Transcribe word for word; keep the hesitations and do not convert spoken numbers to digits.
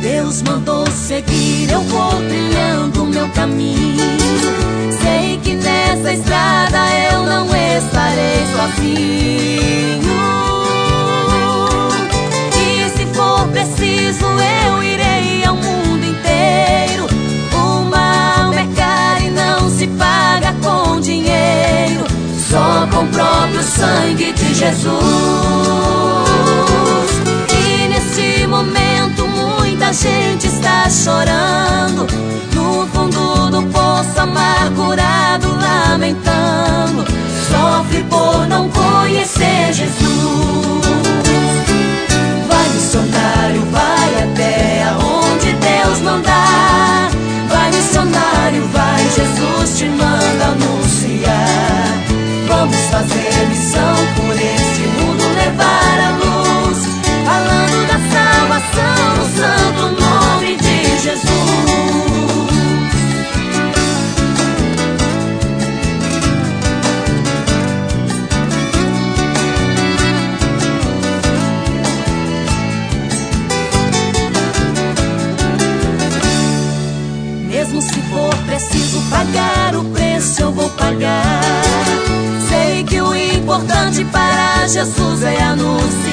Deus mandou seguir, eu vou trilhando o meu caminho. Sei que nessa estrada eu não estarei sozinho. E se for preciso eu irei ao mundo inteiro. Uma alma é cara e não se paga com dinheiro, só com o próprio sangue de Jesus. E nesse momento muita gente está chorando, no fundo do poço amargurado, lamentando, sofre por não conhecer Jesus. Vai, missionário, vai até aonde Deus mandar. Vai, missionário, vai, Jesus te manda anunciar. Vamos fazer missão por esse mundo, levar a luz, falando da salvação no santo nome de Jesus. Mesmo se for preciso pagar o preço, eu vou pagar. Sei que o importante para Jesus é anunciar.